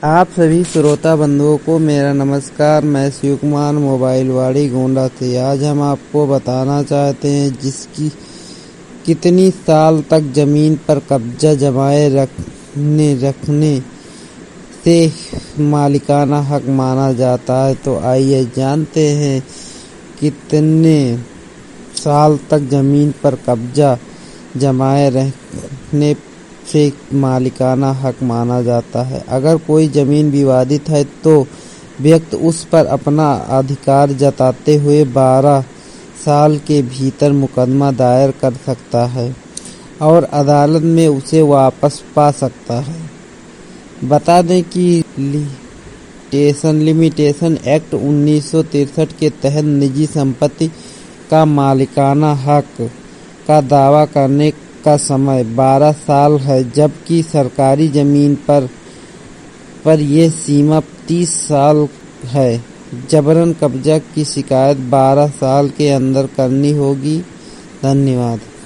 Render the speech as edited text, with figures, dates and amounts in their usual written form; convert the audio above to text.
आप सभी श्रोता बंधुओं को मेरा नमस्कार। मैं शिव कुमार मोबाइलवाड़ी गोंडा से। आज हम आपको बताना चाहते हैं जिसकी कितनी साल तक जमीन पर कब्जा जमाए रखने से मालिकाना हक माना जाता है। तो आइए जानते हैं कितने साल तक जमीन पर कब्जा जमाए रखने से मालिकाना हक माना जाता है। अगर कोई जमीन विवादित है तो व्यक्ति उस पर अपना अधिकार जताते हुए 12 साल के भीतर मुकदमा दायर कर सकता है और अदालत में उसे वापस पा सकता है। बता दें कि लिमिटेशन एक्ट 1963 के तहत निजी संपत्ति का मालिकाना हक का दावा करने का समय 12 साल है, जबकि सरकारी जमीन पर यह सीमा 30 साल है। जबरन कब्जा की शिकायत 12 साल के अंदर करनी होगी। धन्यवाद।